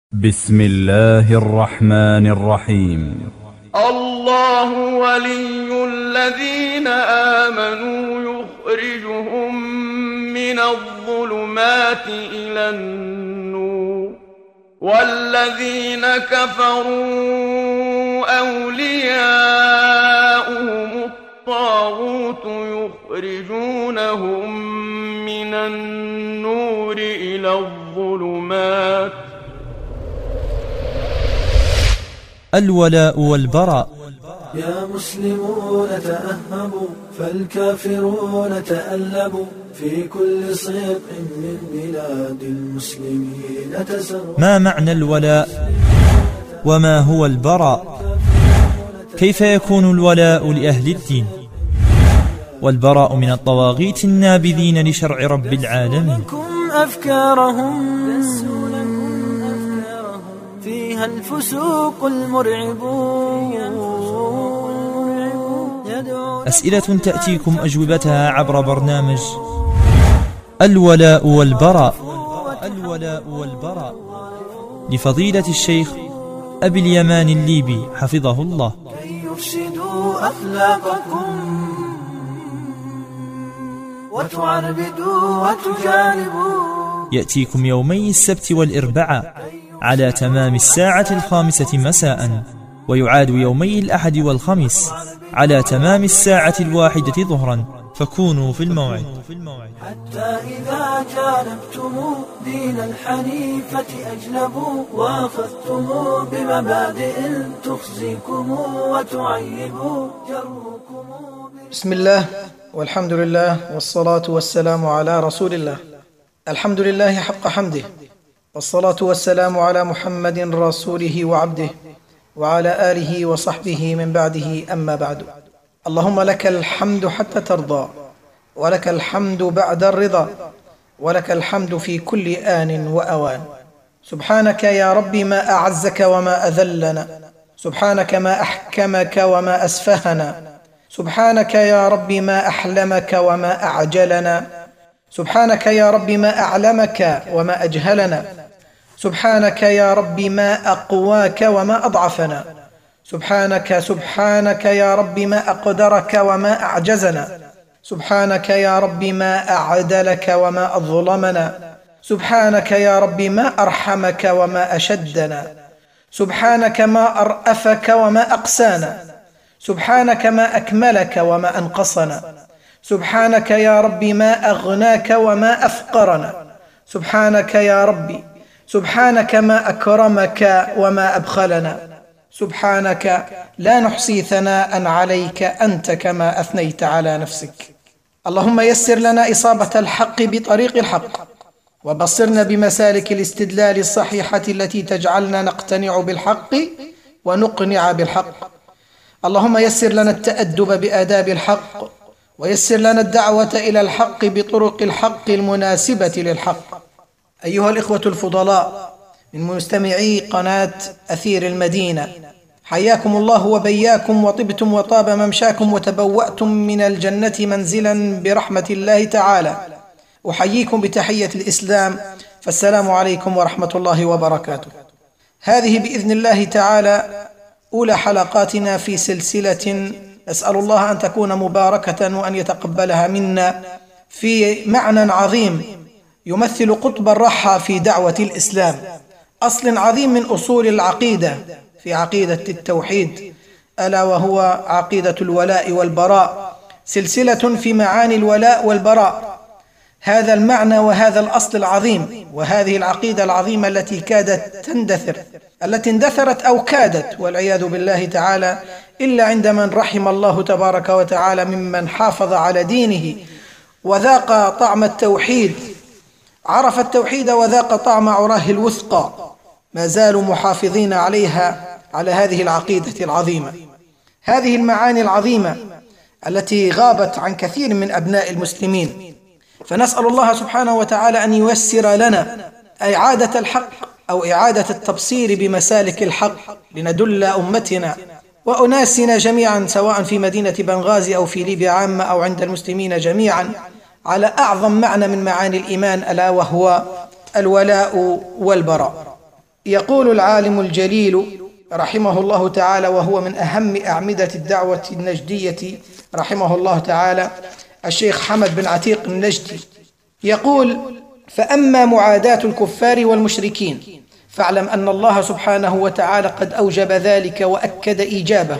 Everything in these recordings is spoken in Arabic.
بسم الله الرحمن الرحيم. الله ولي الذين آمنوا يخرجهم من الظلمات إلى النور، والذين كفروا أولياؤهم الطاغوت يخرجونهم من النور إلى الظلمات. الولاء والبراء. يا مسلمون تأهبوا فالكافرون تألبوا، في كل صيق من بلاد المسلمين تسروا. ما معنى الولاء وما هو البراء؟ كيف يكون الولاء لأهل الدين والبراء من الطواغيت النابذين لشرع رب العالمين؟ أفكارهم فيها الفسوق المرعب. أسئلة تأتيكم أجوبتها عبر برنامج الولاء والبراء. الولاء والبراء لفضيلة الشيخ أبي اليمان الليبي حفظه الله. كي يفسدوا أخلاقكم وتعربدوا وتجانبوا. يأتيكم يومي السبت والإربعاء على تمام 5:00 مساء، ويعاد يومي الأحد والخميس على تمام 1:00 ظهرا، فكونوا في الموعد. حتى إذا جانبتم دين الحنيفة أجنبوا، وأخذتم بمبادئ تخزيكم وتعيب جروكم. بسم الله والحمد لله والصلاة والسلام على رسول الله. الحمد لله حق حمده، والصلاة والسلام على محمد رسوله وعبده وعلى آله وصحبه من بعده، أما بعد. اللهم لك الحمد حتى ترضى، ولك الحمد بعد الرضا، ولك الحمد في كل آن وأوان. سبحانك يا ربي ما أعزك وما أذلنا، سبحانك ما أحكمك وما أسفهنا، سبحانك يا ربي ما أحلمك وما أعجلنا، سبحانك يا ربي ما أعلمك وما أجهلنا، سبحانك يا ربي ما أقواك وما أضعفنا، سبحانك يا ربي ما أقدرك وما أعجزنا، سبحانك يا ربي ما أعدلك وما أظلمنا، سبحانك يا ربي ما أرحمك وما أشدنا، سبحانك ما أرأفك وما أقسانا، سبحانك ما أكملك وما أنقصنا، سبحانك يا ربي ما أغناك وما أفقرنا، سبحانك يا ربي، سبحانك ما أكرمك وما أبخلنا، سبحانك لا نحصي ثناء عليك أنت كما أثنيت على نفسك. اللهم يسر لنا إصابة الحق بطريق الحق، وبصرنا بمسالك الاستدلال الصحيحة التي تجعلنا نقتنع بالحق ونقنع بالحق. اللهم يسر لنا التأدب بآداب الحق، ويسر لنا الدعوة إلى الحق بطرق الحق المناسبة للحق. أيها الإخوة الفضلاء من مستمعي قناة أثير المدينة، حياكم الله وبياكم، وطبتم وطاب ممشاكم، وتبوأتم من الجنة منزلا برحمة الله تعالى. أحييكم بتحية الإسلام، فالسلام عليكم ورحمة الله وبركاته. هذه بإذن الله تعالى أولى حلقاتنا في سلسلة نسأل الله أن تكون مباركة وأن يتقبلها منا، في معنى عظيم يمثل قطب الرحى في دعوة الإسلام، أصل عظيم من أصول العقيدة في عقيدة التوحيد، ألا وهو عقيدة الولاء والبراء، سلسلة في معاني الولاء والبراء. هذا المعنى وهذا الأصل العظيم وهذه العقيدة العظيمة التي كادت تندثر، التي اندثرت أو كادت والعياذ بالله تعالى، إلا عند من رحم الله تبارك وتعالى ممن حافظ على دينه وذاق طعم التوحيد، عرف التوحيد وذاق طعم عراه الوثقى، ما زالوا محافظين عليها، على هذه العقيدة العظيمة، هذه المعاني العظيمة التي غابت عن كثير من أبناء المسلمين. فنسأل الله سبحانه وتعالى أن ييسر لنا إعادة الحق أو إعادة التبصير بمسالك الحق، لندل أمتنا وأناسنا جميعا سواء في مدينة بنغازي أو في ليبيا عامة أو عند المسلمين جميعا على أعظم معنى من معاني الإيمان، ألا وهو الولاء والبراء. يقول العالم الجليل رحمه الله تعالى، وهو من أهم أعمدة الدعوة النجدية رحمه الله تعالى، الشيخ حمد بن عتيق النجدي، يقول: فأما معاداة الكفار والمشركين فاعلم أن الله سبحانه وتعالى قد أوجب ذلك وأكد إيجابه،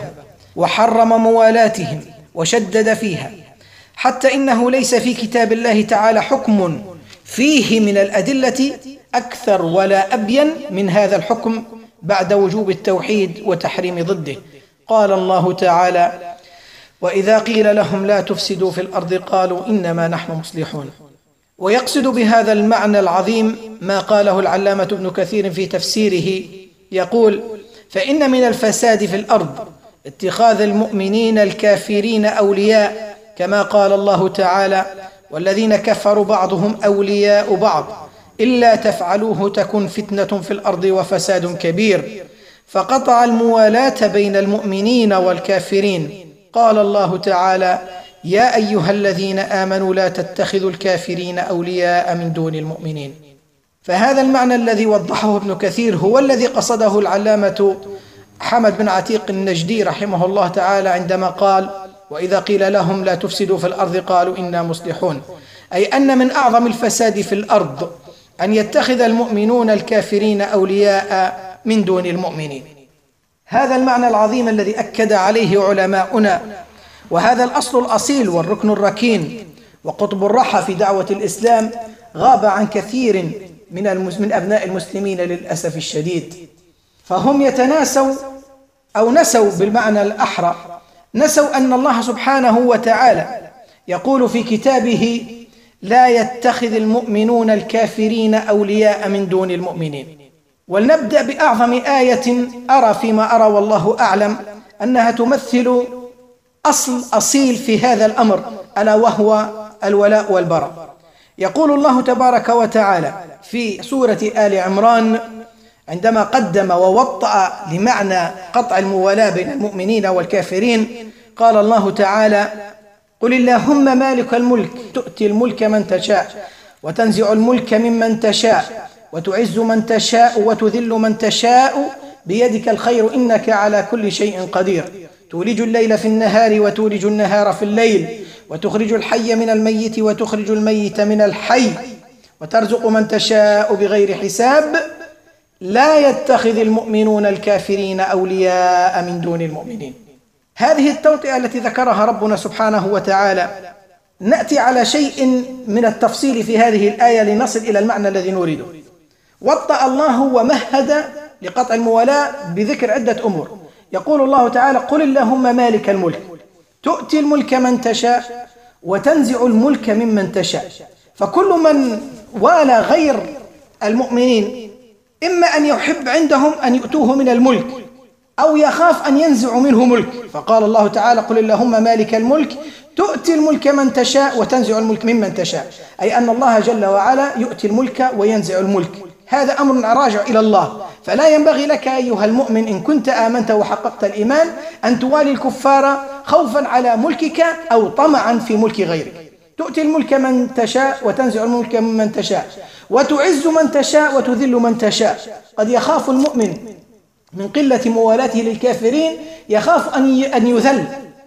وحرم موالاتهم وشدد فيها، حتى إنه ليس في كتاب الله تعالى حكم فيه من الأدلة أكثر ولا أبين من هذا الحكم بعد وجوب التوحيد وتحريم ضده. قال الله تعالى: وإذا قيل لهم لا تفسدوا في الأرض قالوا إنما نحن مصلحون. ويقصد بهذا المعنى العظيم ما قاله العلامة ابن كثير في تفسيره، يقول: فإن من الفساد في الأرض اتخاذ المؤمنين الكافرين أولياء، كما قال الله تعالى: والذين كفروا بعضهم أولياء بعض إلا تفعلوه تكن فتنة في الأرض وفساد كبير، فقطع الموالاة بين المؤمنين والكافرين. قال الله تعالى: يا أيها الذين آمنوا لا تتخذوا الكافرين أولياء من دون المؤمنين. فهذا المعنى الذي وضحه ابن كثير هو الذي قصده العلامة حمد بن عتيق النجدي رحمه الله تعالى عندما قال: وإذا قيل لهم لا تفسدوا في الأرض قالوا إنا مصلحون، أي أن من أعظم الفساد في الأرض أن يتخذ المؤمنون الكافرين أولياء من دون المؤمنين. هذا المعنى العظيم الذي أكد عليه علماؤنا، وهذا الأصل الأصيل والركن الركين وقطب الرحى في دعوة الإسلام غاب عن كثير من أبناء المسلمين للأسف الشديد، فهم يتناسوا أو نسوا بالمعنى الأحرى، نسوا أن الله سبحانه وتعالى يقول في كتابه: لا يتخذ المؤمنون الكافرين أولياء من دون المؤمنين. ولنبدأ بأعظم آية أرى فيما أرى والله أعلم أنها تمثل أصل أصيل في هذا الأمر، ألا وهو الولاء والبراء. يقول الله تبارك وتعالى في سورة آل عمران عندما قدم ووطأ لمعنى قطع الموالاة بين المؤمنين والكافرين، قال الله تعالى: قل اللهم مالك الملك تؤتي الملك من تشاء وتنزع الملك ممن تشاء وتعز من تشاء وتذل من تشاء بيدك الخير إنك على كل شيء قدير تولج الليل في النهار وتولج النهار في الليل وتخرج الحي من الميت وتخرج الميت من الحي وترزق من تشاء بغير حساب لا يتخذ المؤمنون الكافرين أولياء من دون المؤمنين. هذه التوطئة التي ذكرها ربنا سبحانه وتعالى. نأتي على شيء من التفصيل في هذه الآية لنصل إلى المعنى الذي نريده. وطأ الله ومهد لقطع الموالاة بذكر عدة أمور. يقول الله تعالى: قل اللهم مالك الملك تؤتي الملك من تشاء وتنزع الملك ممن تشاء. فكل من والى غير المؤمنين إما أن يحب عندهم أن يؤتوه من الملك أو يخاف أن ينزعوا منه ملك. فقال الله تعالى: قل اللهم مالك الملك تؤتي الملك من تشاء وتنزع الملك ممن تشاء، أي أن الله جل وعلا يؤتي الملك وينزع الملك. هذا أمر راجع إلى الله، فلا ينبغي لك أيها المؤمن إن كنت آمنت وحققت الإيمان أن توالي الكفار خوفا على ملكك أو طمعا في ملك غيرك. تؤتي الملك من تشاء وتنزع الملك ممن تشاء وتعز من تشاء وتذل من تشاء. قد يخاف المؤمن من قلة موالاته للكافرين، يخاف أن يذل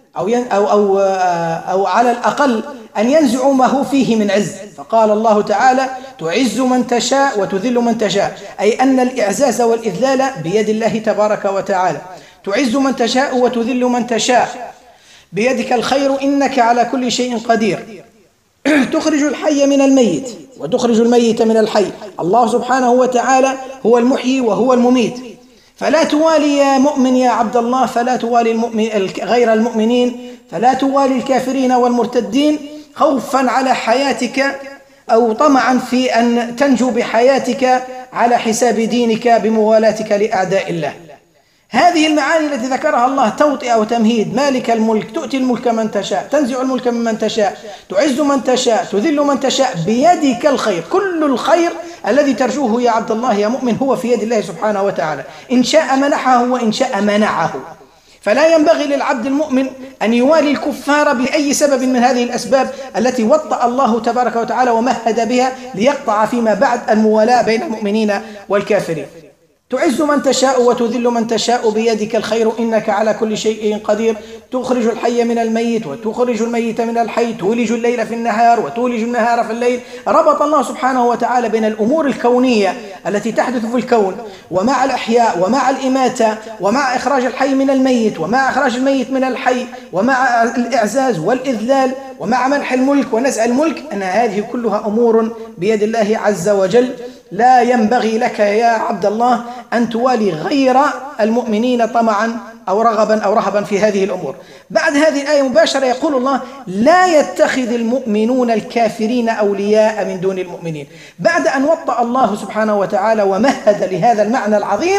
أو على الأقل أن ينزعوا ما هو فيه من عز. فقال الله تعالى: تعز من تشاء وتذل من تشاء، أي أن الإعزاز والإذلال بيد الله تبارك وتعالى. تعز من تشاء وتذل من تشاء بيدك الخير إنك على كل شيء قدير تخرج الحي من الميت وتخرج الميت من الحي. الله سبحانه وتعالى هو المحيي وهو المميت، فلا توالي يا مؤمن يا عبد الله، فلا توالي غير المؤمنين، فلا توالي الكافرين والمرتدين خوفا على حياتك أو طمعا في أن تنجو بحياتك على حساب دينك بموالاتك لأعداء الله. هذه المعاني التي ذكرها الله توطئة وتمهيد: مالك الملك تؤتي الملك من تشاء تنزع الملك ممن تشاء تعز من تشاء تذل من تشاء بيدك الخير. كل الخير الذي ترجوه يا عبد الله يا مؤمن هو في يد الله سبحانه وتعالى، إن شاء منحه وإن شاء منعه. فلا ينبغي للعبد المؤمن أن يوالي الكفار بأي سبب من هذه الأسباب التي وطأ الله تبارك وتعالى ومهد بها ليقطع فيما بعد الموالاة بين المؤمنين والكافرين. تعز من تشاء وتذل من تشاء بيدك الخير إنك على كل شيء قدير تخرج الحي من الميت وتخرج الميت من الحي تولج الليل في النهار وتولج النهار في الليل. ربط الله سبحانه وتعالى بين الأمور الكونية التي تحدث في الكون ومع الأحياء ومع الإماتة ومع إخراج الحي من الميت ومع إخراج الميت من الحي ومع الإعزاز والإذلال ومع منح الملك ونزع الملك، أن هذه كلها أمور بيد الله عز وجل. لا ينبغي لك يا عبد الله أن توالي غير المؤمنين طمعا أو رغبا أو رهبا في هذه الأمور. بعد هذه الآية مباشرة يقول الله: لا يتخذ المؤمنون الكافرين أولياء من دون المؤمنين. بعد أن وطأ الله سبحانه وتعالى ومهد لهذا المعنى العظيم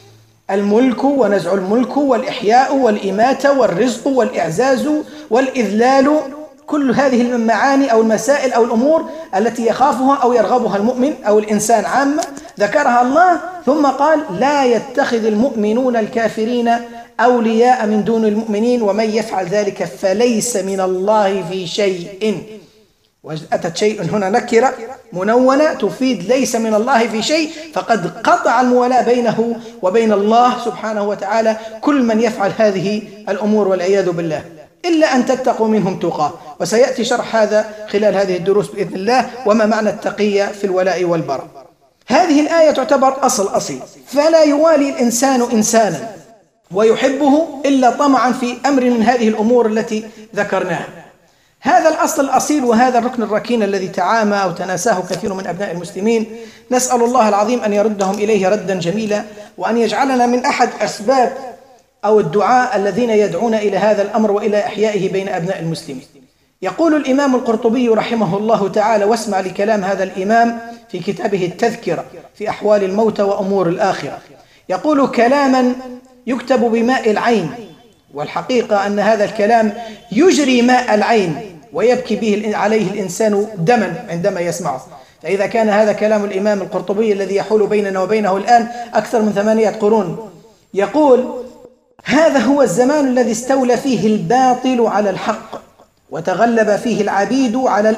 الملك ونزع الملك والإحياء والإماتة والرزق والإعزاز والإذلال، كل هذه المعاني أو المسائل أو الأمور التي يخافها أو يرغبها المؤمن أو الإنسان عامة ذكرها الله، ثم قال: لا يتخذ المؤمنون الكافرين أولياء من دون المؤمنين ومن يفعل ذلك فليس من الله في شيء. وأتت شيء هنا نكرة منونة تفيد ليس من الله في شيء، فقد قطع الموالاة بينه وبين الله سبحانه وتعالى كل من يفعل هذه الأمور والعياذ بالله، إلا أن تتقوا منهم تقاه. وسيأتي شرح هذا خلال هذه الدروس بإذن الله، وما معنى التقية في الولاء والبراء. هذه الآية تعتبر أصيل، فلا يوالي الإنسان إنسانا ويحبه إلا طمعا في أمر من هذه الأمور التي ذكرناها. هذا الأصل الأصيل وهذا الركن الركين الذي تعامى أو تناساه كثير من أبناء المسلمين، نسأل الله العظيم أن يردهم إليه ردا جميلا، وأن يجعلنا من أحد أسباب أو الدعاء الذين يدعون إلى هذا الأمر وإلى إحيائه بين أبناء المسلمين. يقول الإمام القرطبي رحمه الله تعالى، واسمع لكلام هذا الإمام في كتابه التذكرة في أحوال الموتى وأمور الآخرة، يقول: كلاما يكتب بماء العين، والحقيقة أن هذا الكلام يجري ماء العين ويبكي به عليه الإنسان دما عندما يسمعه. فإذا كان هذا كلام الإمام القرطبي الذي يحول بيننا وبينه الآن أكثر من 8 قرون، يقول: هذا هو الزمان الذي استولى فيه الباطل على الحق، وتغلب فيه العبيد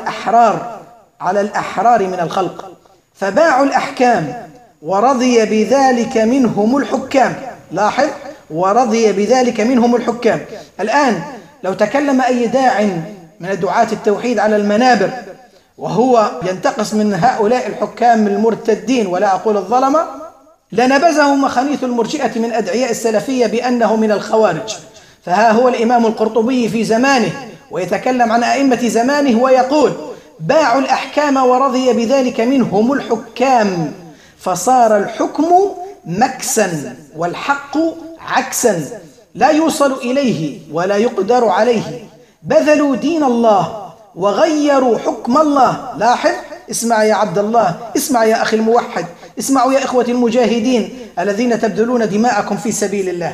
على الأحرار من الخلق، فباعوا الأحكام ورضي بذلك منهم الحكام. لاحظ: ورضي بذلك منهم الحكام. الآن لو تكلم أي داع من دعاة التوحيد على المنابر وهو ينتقص من هؤلاء الحكام المرتدين، ولا أقول الظلمة، لنبذه مخانيث المرجئة من أدعياء السلفية بأنه من الخوارج. فها هو الإمام القرطبي في زمانه ويتكلم عن أئمة زمانه ويقول: باعوا الأحكام ورضي بذلك منهم الحكام، فصار الحكم مكسا والحق عكسا، لا يوصل إليه ولا يقدر عليه، بذلوا دين الله وغيروا حكم الله. لاحظ: اسمع يا عبد الله، اسمع يا أخي الموحد، اسمعوا يا إخوة المجاهدين الذين تبذلون دماءكم في سبيل الله.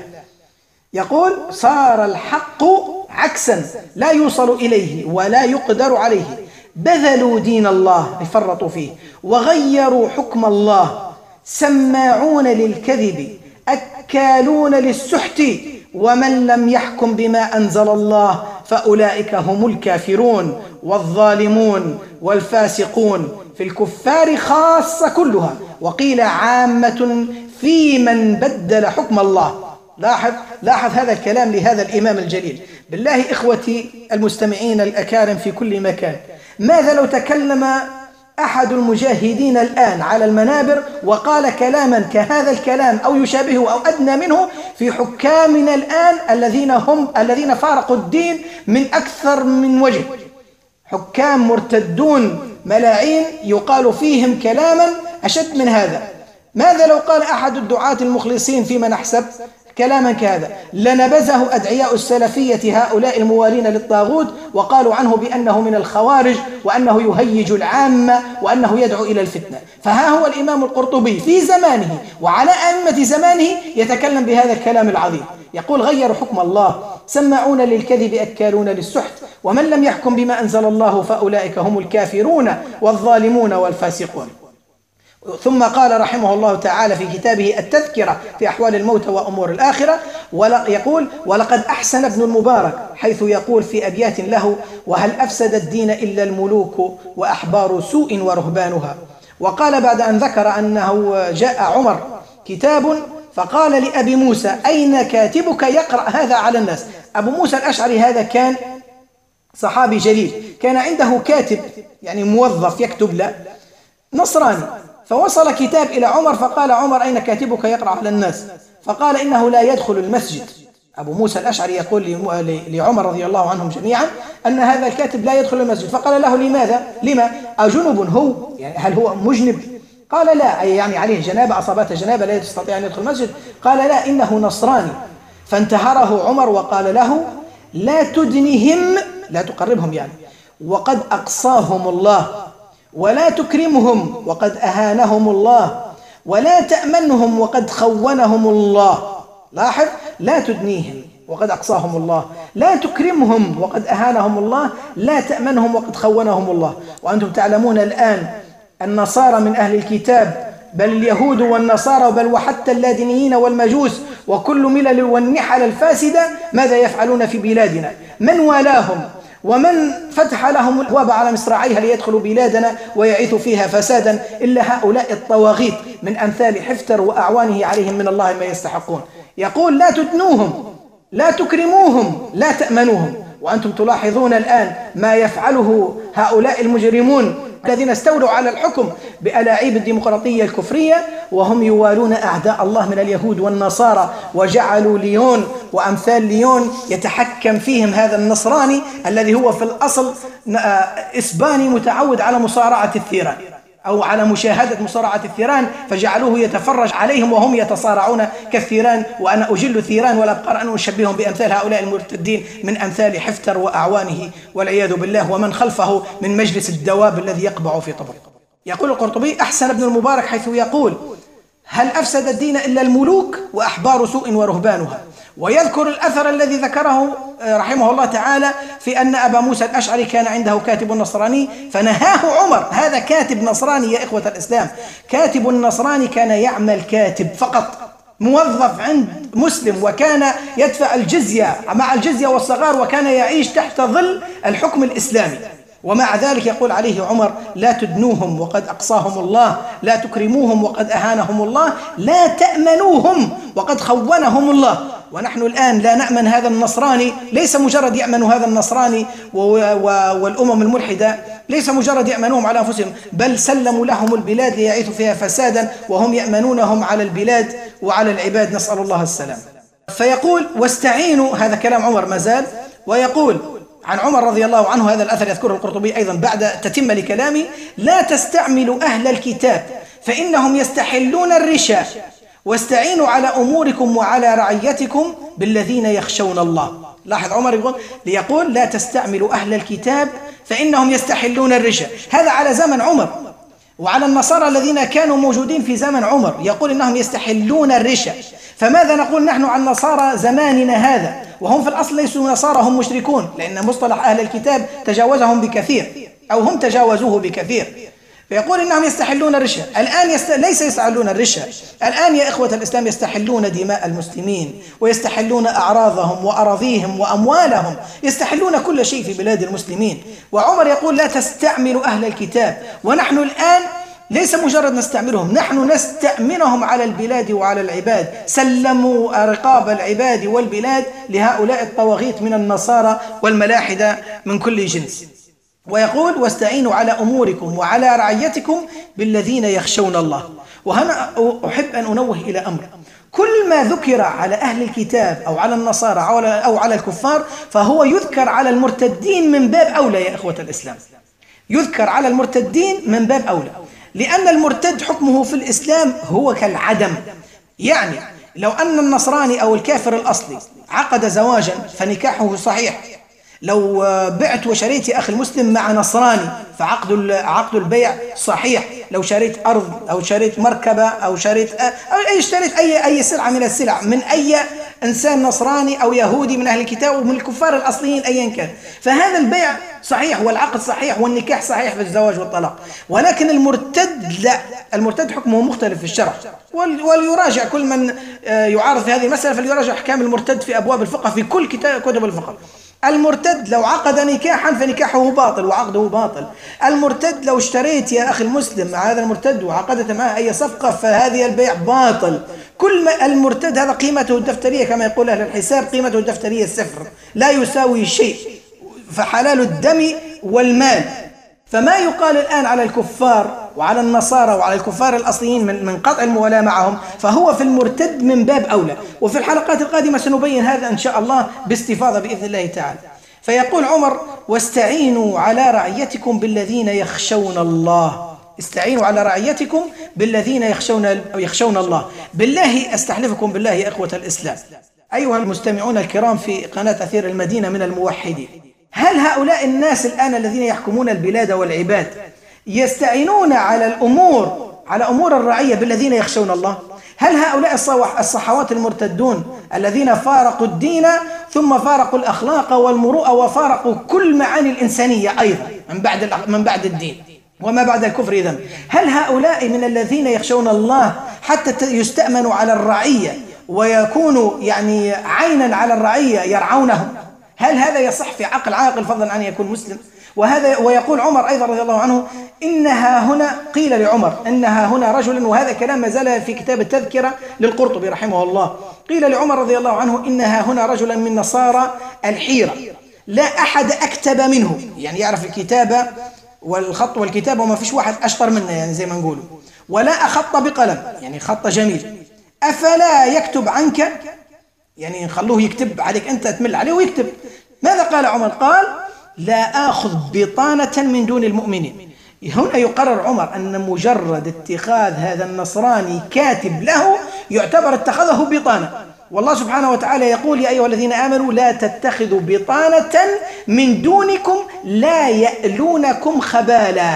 يقول: صار الحق عكسا لا يوصل إليه ولا يقدر عليه، بذلوا دين الله يفرطوا فيه وغيروا حكم الله، سماعون للكذب أكالون للسحت، ومن لم يحكم بما أنزل الله فأولئك هم الكافرون والظالمون والفاسقون، في الكفار خاصة كلها، وقيل عامة في من بدل حكم الله. لاحظ هذا الكلام لهذا الإمام الجليل. بالله إخوتي المستمعين الأكارم في كل مكان، ماذا لو تكلم أحد المجاهدين الآن على المنابر وقال كلاما كهذا الكلام أو يشابهه أو أدنى منه في حكامنا الآن الذين فارقوا الدين من أكثر من وجه، حكام مرتدون ملاعين يقال فيهم كلاما أشد من هذا؟ ماذا لو قال أحد الدعاة المخلصين فيما نحسب كلاما كهذا؟ لنبذه أدعياء السلفية هؤلاء الموالين للطاغوت وقالوا عنه بأنه من الخوارج وأنه يهيج العامة وأنه يدعو إلى الفتنة. فها هو الإمام القرطبي في زمانه وعلى أئمة زمانه يتكلم بهذا الكلام العظيم، يقول: غيروا حكم الله، سماعون للكذب أكالون للسحت، ومن لم يحكم بما أنزل الله فأولئك هم الكافرون والظالمون والفاسقون. ثم قال رحمه الله تعالى في كتابه التذكرة في أحوال الموتى وأمور الآخرة، يقول: ولقد أحسن ابن المبارك حيث يقول في أبيات له: وهل أفسد الدين إلا الملوك وأحبار سوء ورهبانها، وقال بعد أن ذكر أنه جاء عمر كتاب فقال لأبي موسى أين كاتبك يقرأ هذا على الناس؟ أبو موسى الأشعري هذا كان صحابي جليل، كان عنده كاتب يعني موظف يكتب له نصراني، فوصل كتاب إلى عمر فقال عمر أين كاتبك يقرأ على الناس؟ فقال إنه لا يدخل المسجد. أبو موسى الأشعري يقول لعمر رضي الله عنهم جميعا أن هذا الكاتب لا يدخل المسجد، فقال له لماذا؟ لما؟ أجنب هو؟ يعني هل هو مجنب؟ قال لا، يعني عليه جنابة، أصابته جنابة لا يستطيع أن يدخل المسجد. قال لا، إنه نصراني. فانتهره عمر وقال له لا تدنهم، لا تقربهم يعني، وقد أقصاهم الله، ولا تكرمهم وقد أهانهم الله، ولا تأمنهم وقد خونهم الله. لاحظ، لا تدنيهم وقد أقصاهم الله، لا تكرمهم وقد أهانهم الله، لا تأمنهم وقد خونهم الله. وأنتم تعلمون الآن النصارى من أهل الكتاب، بل اليهود والنصارى، بل وحتى اللادينيين والمجوس وكل ملل والنحل الفاسدة ماذا يفعلون في بلادنا؟ من والاهم ومن فتح لهم الأبواب على مصراعيها ليدخلوا بلادنا ويعيثوا فيها فسادا إلا هؤلاء الطواغيت من أمثال حفتر وأعوانه عليهم من الله ما يستحقون. يقول لا تدنوهم، لا تكرموهم، لا تأمنوهم. وأنتم تلاحظون الآن ما يفعله هؤلاء المجرمون الذين استولوا على الحكم بألاعيب الديمقراطية الكفرية، وهم يوالون أعداء الله من اليهود والنصارى، وجعلوا ليون وأمثال ليون يتحكم فيهم هذا النصراني الذي هو في الأصل إسباني متعود على مصارعة الثيران أو على مشاهدة مصارعة الثيران، فجعلوه يتفرج عليهم وهم يتصارعون كالثيران. وأنا أجل الثيران ولا أبقى أن أشبههم بأمثال هؤلاء المرتدين من أمثال حفتر وأعوانه والعياذ بالله، ومن خلفه من مجلس الدواب الذي يقبع في طبق. يقول القرطبي أحسن ابن المبارك حيث يقول هل أفسد الدين إلا الملوك وأحبار سوء ورهبانها، ويذكر الأثر الذي ذكره رحمه الله تعالى في أن أبا موسى الأشعري كان عنده كاتب نصراني فنهاه عمر. هذا كاتب نصراني يا إخوة الإسلام، كاتب النصراني كان يعمل كاتب فقط، موظف عند مسلم، وكان يدفع الجزية مع الجزية والصغار، وكان يعيش تحت ظل الحكم الإسلامي. ومع ذلك يقول عليه عمر لا تدنوهم وقد أقصاهم الله، لا تكرموهم وقد أهانهم الله، لا تأمنوهم وقد خونهم الله. ونحن الآن لا نأمن هذا النصراني، ليس مجرد يأمن هذا النصراني والأمم الملحدة ليس مجرد يأمنوهم على أنفسهم، بل سلموا لهم البلاد ليعيثوا فيها فسادا، وهم يأمنونهم على البلاد وعلى العباد، نسأل الله السلام. فيقول واستعينوا، هذا كلام عمر ما زال، ويقول عن عمر رضي الله عنه، هذا الأثر يذكره القرطبي أيضا بعد تتم لكلامه، لا تستعملوا أهل الكتاب فإنهم يستحلون الرشا، واستعينوا على أموركم وعلى رعيتكم بالذين يخشون الله. لاحظ عمر يقول لا تستعملوا أهل الكتاب فإنهم يستحلون الرشا، هذا على زمن عمر. وعلى النصارى الذين كانوا موجودين في زمن عمر يقول إنهم يستحلون الرشا. فماذا نقول نحن عن نصارى زماننا هذا وهم في الأصل ليسوا نصارى، هم مشركون، لأن مصطلح أهل الكتاب تجاوزهم بكثير أو هم تجاوزوه بكثير. فيقول إنهم يستحلون الرشا. الآن ليس يستحلون الرشا، الآن يا إخوة الإسلام يستحلون دماء المسلمين، ويستحلون أعراضهم وأراضيهم وأموالهم، يستحلون كل شيء في بلاد المسلمين. وعمر يقول لا تستعملوا أهل الكتاب. ونحن الآن ليس مجرد نستعملهم، نحن نستأمنهم على البلاد وعلى العباد. سلموا رقاب العباد والبلاد لهؤلاء الطواغيت من النصارى والملاحدة من كل جنس. ويقول واستعينوا على أموركم وعلى رعيتكم بالذين يخشون الله. وهنا أحب أن أنوه إلى أمر، كل ما ذكر على أهل الكتاب أو على النصارى أو على الكفار فهو يذكر على المرتدين من باب أولى يا إخوة الإسلام، يذكر على المرتدين من باب أولى، لأن المرتد حكمه في الإسلام هو كالعدم. يعني لو أن النصراني أو الكافر الأصلي عقد زواجا فنكاحه صحيح، لو بعت وشريت يا أخي المسلم مع نصراني فعقد البيع صحيح، لو شريت أرض أو شريت مركبة أو اشتريت أي سلعة من السلع من أي إنسان نصراني أو يهودي من أهل الكتاب ومن الكفار الأصليين أيا كان، فهذا البيع صحيح والعقد صحيح والنكاح صحيح في الزواج والطلاق. ولكن المرتد لا، المرتد حكمه مختلف في الشرع، وليراجع كل من يعارض في هذه المسألة فليراجع أحكام المرتد في أبواب الفقه في كل كتب الفقه. المرتد لو عقد نكاحا فنكاحه باطل وعقده باطل. المرتد لو اشتريت يا أخي المسلم مع هذا المرتد وعقدت معه أي صفقة فهذه البيع باطل. كل ما المرتد هذا قيمته الدفترية كما يقول أهل الحساب، قيمته الدفترية صفر، لا يساوي شيء، فحلال الدم والمال. فما يقال الآن على الكفار وعلى النصارى وعلى الكفار الأصليين من قطع الموالاة معهم فهو في المرتد من باب أولى. وفي الحلقات القادمة سنبين هذا إن شاء الله باستفاضة بإذن الله تعالى. فيقول عمر: واستعينوا على رعيتكم بالذين يخشون الله. استعينوا على رعيتكم بالذين يخشون الله. بالله أستحلفكم بالله يا إخوة الإسلام أيها المستمعون الكرام في قناة أثير المدينة من الموحدين، هل هؤلاء الناس الآن الذين يحكمون البلاد والعباد يستعينون على أمور الرعية بالذين يخشون الله؟ هل هؤلاء الصحوات المرتدون الذين فارقوا الدين ثم فارقوا الأخلاق والمروءة وفارقوا كل معاني الإنسانية أيضا من بعد الدين وما بعد الكفر ذنب، هل هؤلاء من الذين يخشون الله حتى يستأمنوا على الرعية ويكونوا يعني عينا على الرعية يرعونهم؟ هل هذا يصح في عقل عاقل فضلا عن يكون مسلم؟ ويقول عمر أيضا رضي الله عنه: إنها هنا، قيل لعمر إنها هنا رجل، وهذا كلام ما زال في كتاب التذكرة للقرطبي رحمه الله، قيل لعمر رضي الله عنه: إنها هنا رجلا من نصارى الحيرة لا أحد أكتب منه، يعني يعرف الكتابة والخط والكتابة وما فيش واحد أشطر منه يعني زي ما نقوله، ولا أخط بقلم يعني خط جميل، أفلا يكتب عنك، يعني خلوه يكتب عليك أنت تمل عليه ويكتب. ماذا قال عمر؟ قال: لا آخذ بطانة من دون المؤمنين. هنا يقرر عمر أن مجرد اتخاذ هذا النصراني كاتب له يعتبر اتخذه بطانة. والله سبحانه وتعالى يقول: يا أيها الذين آمنوا لا تتخذوا بطانة من دونكم لا يألونكم خبالا.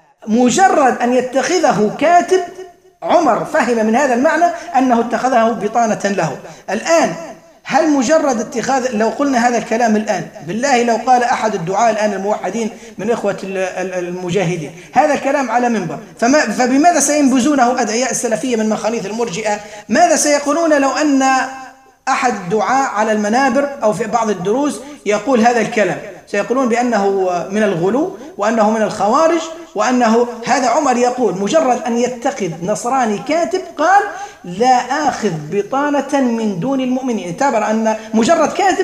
مجرد أن يتخذه كاتب، عمر فهم من هذا المعنى أنه اتخذه بطانة له. الآن هل مجرد اتخاذ، لو قلنا هذا الكلام الآن بالله، لو قال أحد الدعاء الآن الموحدين من إخوة المجاهدين هذا الكلام على منبر، فبماذا سينبذونه أدعياء السلفية من مخاليث المرجئة؟ ماذا سيقولون لو أن أحد الدعاء على المنابر أو في بعض الدروس يقول هذا الكلام؟ سيقولون بأنه من الغلو وأنه من الخوارج وأنه هذا. عمر يقول مجرد أن يتخذ نصراني كاتب قال: لا آخذ بطانة من دون المؤمنين. اعتبر أن مجرد كاتب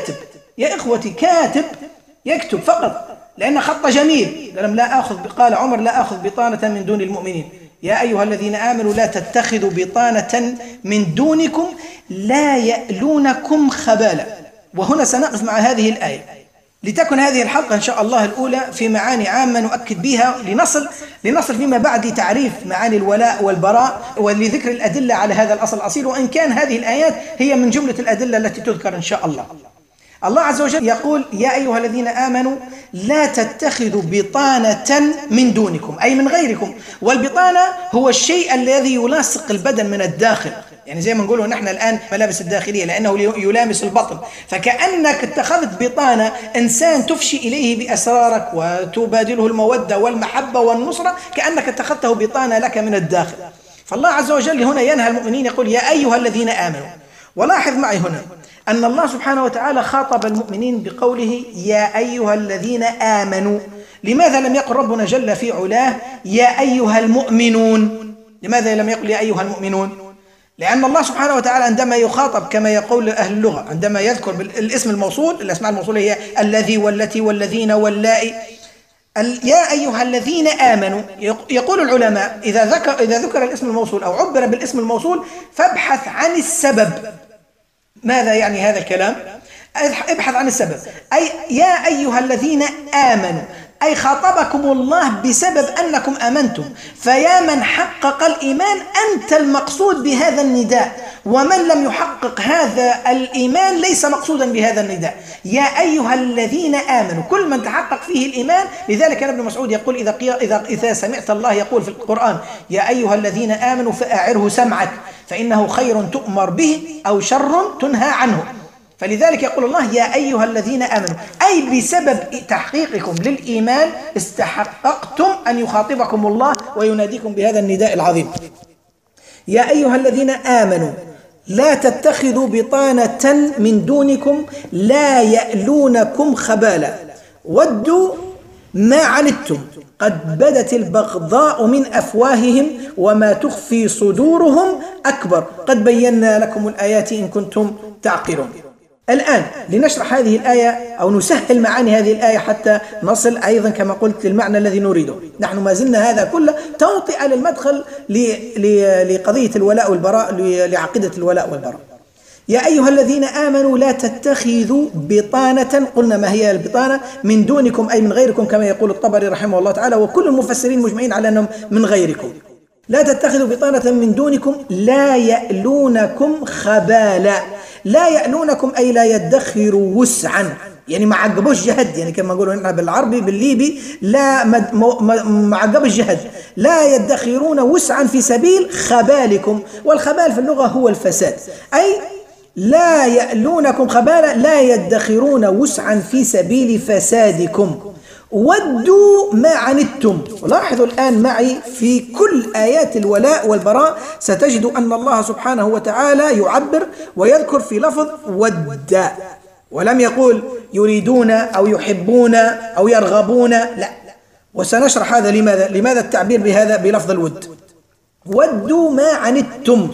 يا إخوتي كاتب يكتب فقط لأن خط جميل، قال عمر: لا آخذ بطانة من دون المؤمنين. يا أيها الذين آمنوا لا تتخذوا بطانة من دونكم لا يألونكم خبالا. وهنا سنقف مع هذه الآية لتكن هذه الحلقة إن شاء الله الأولى في معاني عامة نؤكد بها لنصل فيما بعد تعريف معاني الولاء والبراء ولذكر الأدلة على هذا الأصل الأصيل، وإن كان هذه الآيات هي من جملة الأدلة التي تذكر إن شاء الله. الله عز وجل يقول: يا أيها الذين آمنوا لا تتخذوا بطانة من دونكم، أي من غيركم. والبطانة هو الشيء الذي يلاصق البدن من الداخل، يعني زي ما نقوله نحن الآن ملابس الداخلية لأنه يلامس البطن، فكأنك اتخذت بطانة إنسان تفشي إليه بأسرارك وتبادله المودة والمحبة والنصرة، كأنك اتخذته بطانة لك من الداخل. فالله عز وجل هنا ينهى المؤمنين يقول: يا أيها الذين آمنوا. ولاحظ معي هنا أن الله سبحانه وتعالى خاطب المؤمنين بقوله: يا أيها الذين آمنوا. لماذا لم يقل ربنا جل في علاه يا أيها المؤمنون؟ لماذا لم يقل يا أيها المؤمنون؟ لأن الله سبحانه وتعالى عندما يخاطب كما يقول أهل اللغة، عندما يذكر بالاسم الموصول، الأسماء الموصولة هي الذي والتي والذين واللائي، يا أيها الذين آمنوا. يقول العلماء إذا ذكر الاسم الموصول أو عبر بالاسم الموصول فابحث عن السبب. ماذا يعني هذا الكلام؟ ابحث عن السبب، أي يا أيها الذين آمنوا، أي خاطبكم الله بسبب أنكم آمنتم، فيا من حقق الإيمان أنت المقصود بهذا النداء، ومن لم يحقق هذا الإيمان ليس مقصودا بهذا النداء. يا أيها الذين آمنوا، كل من تحقق فيه الإيمان. لذلك كان ابن مسعود يقول إذا سمعت الله يقول في القرآن يا أيها الذين آمنوا فأعره سمعك فإنه خير تؤمر به أو شر تنهى عنه. فلذلك يقول الله يا أيها الذين آمنوا، أي بسبب تحقيقكم للإيمان استحققتم أن يخاطبكم الله ويناديكم بهذا النداء العظيم. يا أيها الذين آمنوا لا تتخذوا بطانة من دونكم لا يألونكم خبالا ودوا ما عنتم قد بدت البغضاء من أفواههم وما تخفي صدورهم أكبر قد بينا لكم الآيات إن كنتم تعقلون. الآن لنشرح هذه الآية أو نسهل معاني هذه الآية حتى نصل أيضا كما قلت للمعنى الذي نريده. نحن ما زلنا هذا كله توطئة للمدخل لقضية الولاء والبراء، لعقيدة الولاء والبراء. يا أيها الذين آمنوا لا تتخذوا بطانة، قلنا ما هي البطانة؟ من دونكم أي من غيركم كما يقول الطبري رحمه الله تعالى، وكل المفسرين مجمعين على أنهم من غيركم. لا تتخذوا بطانة من دونكم لا يألونكم خبالا. لا يألونكم أي لا يدخروا وسعا، يعني ما عقبوش جهد، يعني كما نقولوا نحن بالعربي بالليبي لا ما عقبوش جهد. لا يدخرون وسعا في سبيل خبالكم، والخبال في اللغة هو الفساد، أي لا يألونكم خبالا لا يدخرون وسعا في سبيل فسادكم. ودوا ما عنتم. ولاحظوا الآن معي في كل آيات الولاء والبراء ستجد أن الله سبحانه وتعالى يعبر ويذكر في لفظ ود، ولم يقول يريدون أو يحبون أو يرغبون، لا. وسنشرح هذا لماذا التعبير بهذا بلفظ الود. ودوا ما عنتم.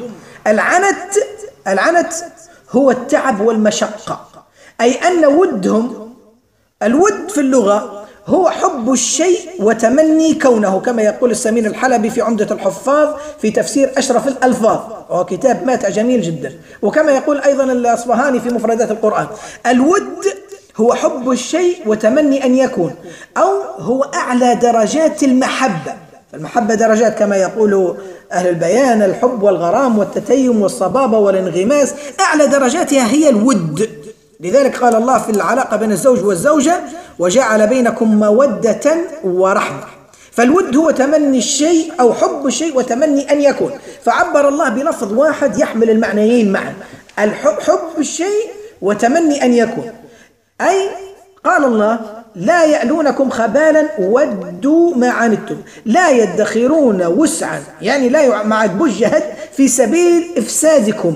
العنت هو التعب والمشقة، أي أن ودهم، الود في اللغة هو حب الشيء وتمني كونه، كما يقول السمين الحلبي في عمدة الحفاظ في تفسير أشرف الألفاظ، وهو كتاب ماتع جميل جدا. وكما يقول أيضا الأصبهاني في مفردات القرآن، الود هو حب الشيء وتمني أن يكون، أو هو أعلى درجات المحبة. المحبة درجات كما يقول أهل البيان، الحب والغرام والتتيم والصبابة والانغماس، أعلى درجاتها هي الود. لذلك قال الله في العلاقة بين الزوج والزوجة وجعل بينكم مودة ورحمة. فالود هو تمني الشيء أو حب الشيء وتمني أن يكون، فعبر الله بلفظ واحد يحمل المعنيين معا، حب الشيء وتمني أن يكون. أي قال الله لا يألونكم خبالا ودوا ما عنتم، لا يدخرون وسعا، يعني لا ما عجبوش جهد في سبيل إفسادكم.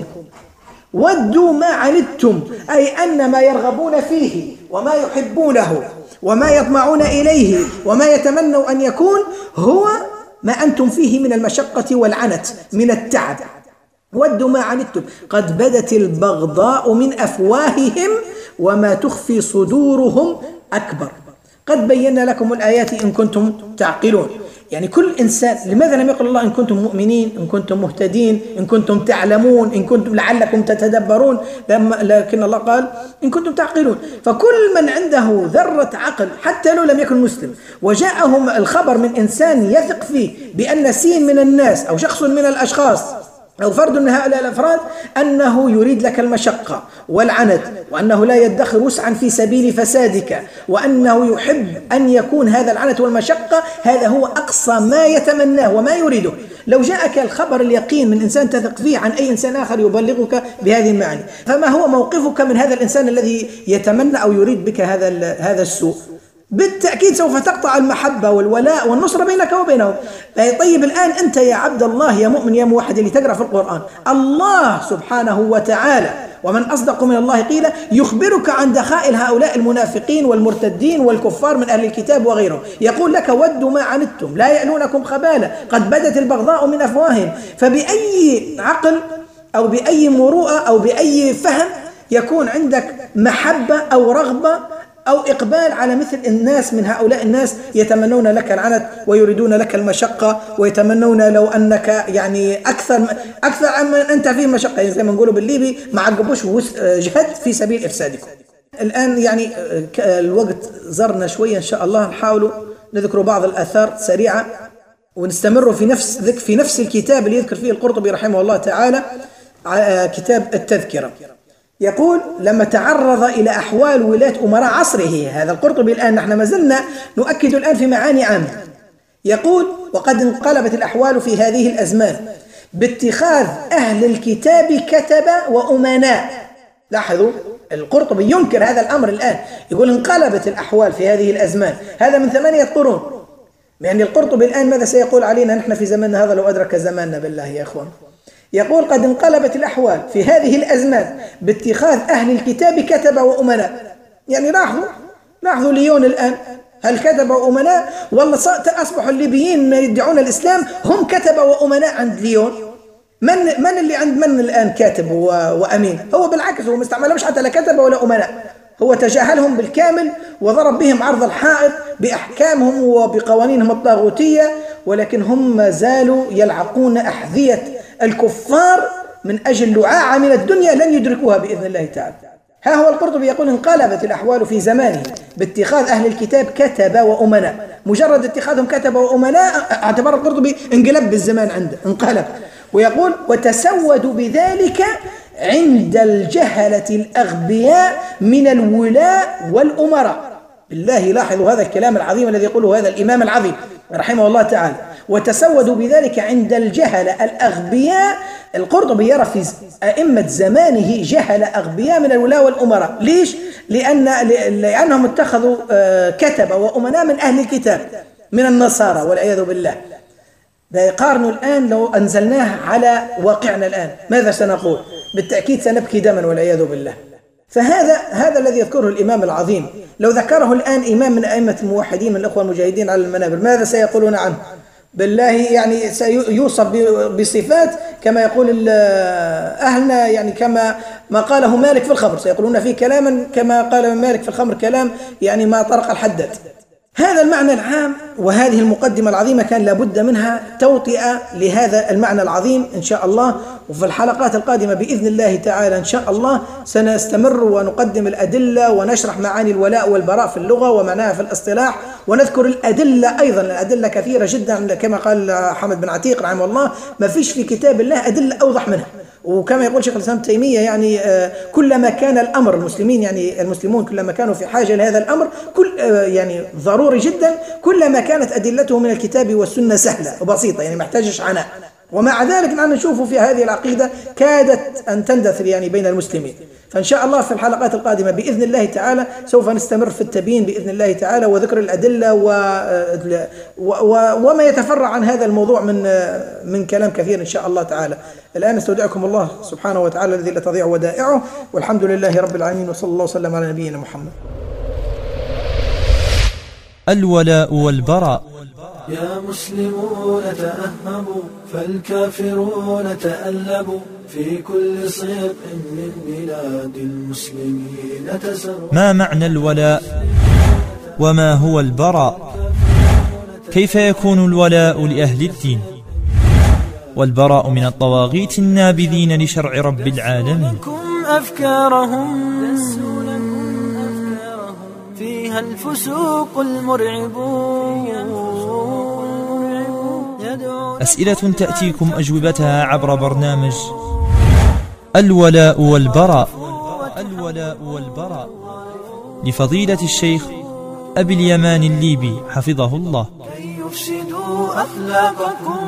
ودوا ما عنتم أي أن ما يرغبون فيه وما يحبونه وما يطمعون إليه وما يتمنوا أن يكون هو ما أنتم فيه من المشقة والعنت، من التعب. ودوا ما عنتم قد بدت البغضاء من أفواههم وما تخفي صدورهم أكبر قد بينا لكم الآيات إن كنتم تعقلون. يعني كل إنسان، لماذا لم يقل الله إن كنتم مؤمنين، إن كنتم مهتدين، إن كنتم تعلمون، إن كنتم لعلكم تتدبرون، لكن الله قال إن كنتم تعقلون. فكل من عنده ذرة عقل حتى لو لم يكن مسلم وجاءهم الخبر من إنسان يثق فيه بأن سين من الناس أو شخص من الأشخاص أو فرد من هؤلاء الأفراد أنه يريد لك المشقة والعنت، وأنه لا يدخر وسعا في سبيل فسادك، وأنه يحب أن يكون هذا العنت والمشقة هذا هو أقصى ما يتمناه وما يريده. لو جاءك الخبر اليقين من إنسان تثق فيه عن أي إنسان آخر يبلغك بهذه المعاني، فما هو موقفك من هذا الإنسان الذي يتمنى أو يريد بك هذا السوء؟ بالتأكيد سوف تقطع المحبة والولاء والنصرة بينك وبينه. طيب الآن أنت يا عبد الله يا مؤمن يا موحد اللي تقرأ في القرآن، الله سبحانه وتعالى ومن أصدق من الله قيلا يخبرك عن دخائل هؤلاء المنافقين والمرتدين والكفار من أهل الكتاب وغيرهم، يقول لك ودوا ما عنتم لا يألونكم خبالا قد بدت البغضاء من أفواههم. فبأي عقل أو بأي مروءة أو بأي فهم يكون عندك محبة أو رغبة أو إقبال على مثل الناس من هؤلاء الناس يتمنون لك العنت ويريدون لك المشقة ويتمنون لو أنك يعني أكثر عما أنت فيه مشقة، يعني زي ما نقولوا بالليبي ما عقبوش جهد في سبيل إفسادكم. الآن يعني الوقت زرنا شوية، إن شاء الله نحاول نذكر بعض الآثار سريعة ونستمر في نفس الكتاب اللي يذكر فيه القرطبي رحمه الله تعالى، كتاب التذكرة. يقول لما تعرض إلى أحوال ولاة أمراء عصره، هذا القرطبي الآن نحن ما زلنا نؤكد الآن في معاني عامة. يقول وقد انقلبت الأحوال في هذه الأزمان باتخاذ أهل الكتاب كتبة وأمناء. لاحظوا القرطبي ينكر هذا الأمر الآن، يقول انقلبت الأحوال في هذه الأزمان، هذا من 8 قرون. يعني القرطبي الآن ماذا سيقول علينا نحن في زماننا هذا لو أدرك زماننا بالله يا إخوان؟ يقول قد انقلبت الأحوال في هذه الأزمان باتخاذ أهل الكتاب كتبة وأمناء. يعني لاحظوا ليون الآن، هل كتبة وأمناء؟ والله أصبحوا الليبيين يدعون الإسلام هم كتبة وأمناء عند ليون. من اللي عند من الآن كاتب وأمين؟ هو بالعكس، هو ما استعملهمش حتى لا كتبة ولا أمناء، هو تجاهلهم بالكامل وضرب بهم عرض الحائط بأحكامهم وبقوانينهم الطاغوتية، ولكن هم ما زالوا يلعقون أحذية الكفار من أجل لعاعة من الدنيا لن يدركوها بإذن الله تعالى. ها هو القرطبي يقول انقلبت الأحوال في زمانه باتخاذ أهل الكتاب كتبة وأمناء. مجرد اتخاذهم كتبة وأمناء اعتبر القرطبي انقلب بالزمان عنده، انقلب. ويقول وتسودوا بذلك عند الجهلة الأغبياء من الولاء والأمراء. بالله لاحظوا هذا الكلام العظيم الذي يقوله هذا الإمام العظيم رحمه الله تعالى، وتسودوا بذلك عند الجهلة الأغبياء. القرطبي يرى في أئمة زمانه جهلة أغبياء من الولاء والأمراء. ليش؟ لأنهم اتخذوا كتبة وأمناء من أهل الكتاب من النصارى والعياذ بالله. يقارنوا الآن لو أنزلناه على واقعنا الآن ماذا سنقول؟ بالتأكيد سنبكي دما والعياذ بالله. فهذا الذي يذكره الإمام العظيم لو ذكره الآن إمام من أئمة الموحدين من الأخوة المجاهدين على المنابر ماذا سيقولون عنه؟ بالله يعني سيوصف بصفات كما يقول أهلنا، يعني كما ما قاله مالك في الخمر، سيقولون فيه كلاما كما قال مالك في الخمر، كلام يعني ما طرق الحداد. هذا المعنى العام وهذه المقدمة العظيمة كان لابد منها توطئة لهذا المعنى العظيم إن شاء الله. وفي الحلقات القادمة بإذن الله تعالى إن شاء الله سنستمر ونقدم الأدلة ونشرح معاني الولاء والبراء في اللغة ومعناها في الاصطلاح، ونذكر الأدلة أيضا. الأدلة كثيرة جدا كما قال حمد بن عتيق رحمه الله، ما فيش في كتاب الله أدلة أوضح منها. وكما يقول شيخ الإسلام تيمية يعني كلما كان الأمر المسلمين يعني المسلمون كلما كانوا في حاجة لهذا الأمر يعني ضروري جدا، كلما كانت أدلته من الكتاب والسنة سهلة وبسيطة يعني محتاجش عناء. ومع ذلك نحن نشوف في هذه العقيدة كادت أن تندثر يعني بين المسلمين. فإن شاء الله في الحلقات القادمة بإذن الله تعالى سوف نستمر في التبيين بإذن الله تعالى وذكر الأدلة وما يتفرع عن هذا الموضوع من كلام كثير إن شاء الله تعالى. الآن استودعكم الله سبحانه وتعالى الذي لا تضيع ودائعه، والحمد لله رب العالمين، وصلى الله وسلم على نبينا محمد. الولاء والبراء. يا مسلمون تأهبوا فالكافرون تألبوا في كل صيق من بلاد المسلمين تسروا. ما معنى الولاء وما هو البراء؟ كيف يكون الولاء لأهل الدين والبراء من الطواغيت النابذين لشرع رب العالمين؟ أفكارهم فيها الفسوق المرعب. أسئلة تأتيكم أجوبتها عبر برنامج الولاء والبراء. الولاء والبراء لفضيلة الشيخ أبي اليمان الليبي حفظه الله. كي يفسدوا أخلاقكم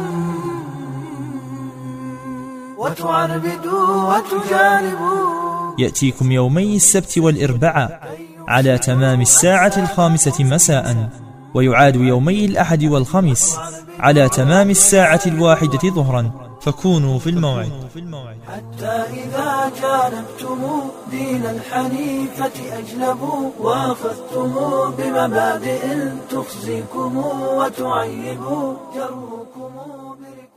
وتعربدوا وتجانبوا. يأتيكم يومي السبت والإربعاء على تمام 5:00 مساء، ويعاد يومي الأحد والخميس على تمام 1:00 ظهرا، فكونوا في الموعد. حتى إذا جانبتم دين الحنيفة أجنبوا وأخذتم بمبادئ تخزيكم وتعيب جروكم.